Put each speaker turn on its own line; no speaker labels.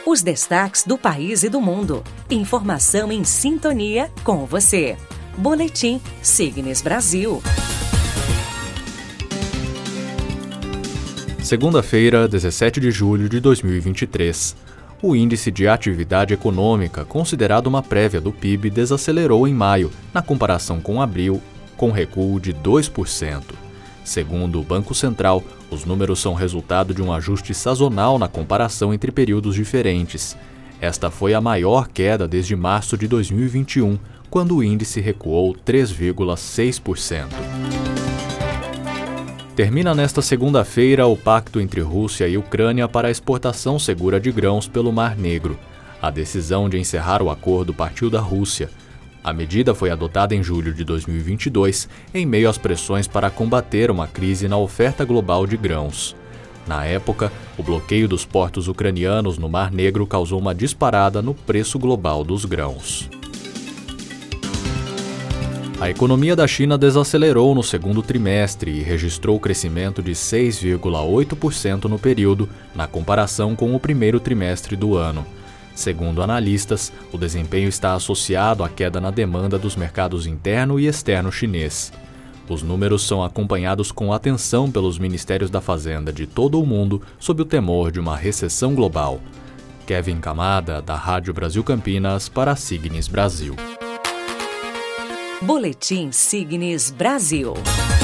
Os destaques do país e do mundo. Informação em sintonia com você. Boletim Signes Brasil.
Segunda-feira, 17 de julho de 2023. O índice de atividade econômica, considerado uma prévia do PIB, desacelerou em maio, na comparação com abril, com recuo de 2%. Segundo o Banco Central, os números são resultado de um ajuste sazonal na comparação entre períodos diferentes. Esta foi a maior queda desde março de 2021, quando o índice recuou 3,6%. Termina nesta segunda-feira o pacto entre Rússia e Ucrânia para a exportação segura de grãos pelo Mar Negro. A decisão de encerrar o acordo partiu da Rússia. A medida foi adotada em julho de 2022, em meio às pressões para combater uma crise na oferta global de grãos. Na época, o bloqueio dos portos ucranianos no Mar Negro causou uma disparada no preço global dos grãos. A economia da China desacelerou no segundo trimestre e registrou crescimento de 6,8% no período, na comparação com o primeiro trimestre do ano. Segundo analistas, o desempenho está associado à queda na demanda dos mercados interno e externo chinês. Os números são acompanhados com atenção pelos ministérios da Fazenda de todo o mundo sob o temor de uma recessão global. Kevin Kamada, da Rádio Brasil Campinas, para a Signes Brasil.
Boletim Signes Brasil.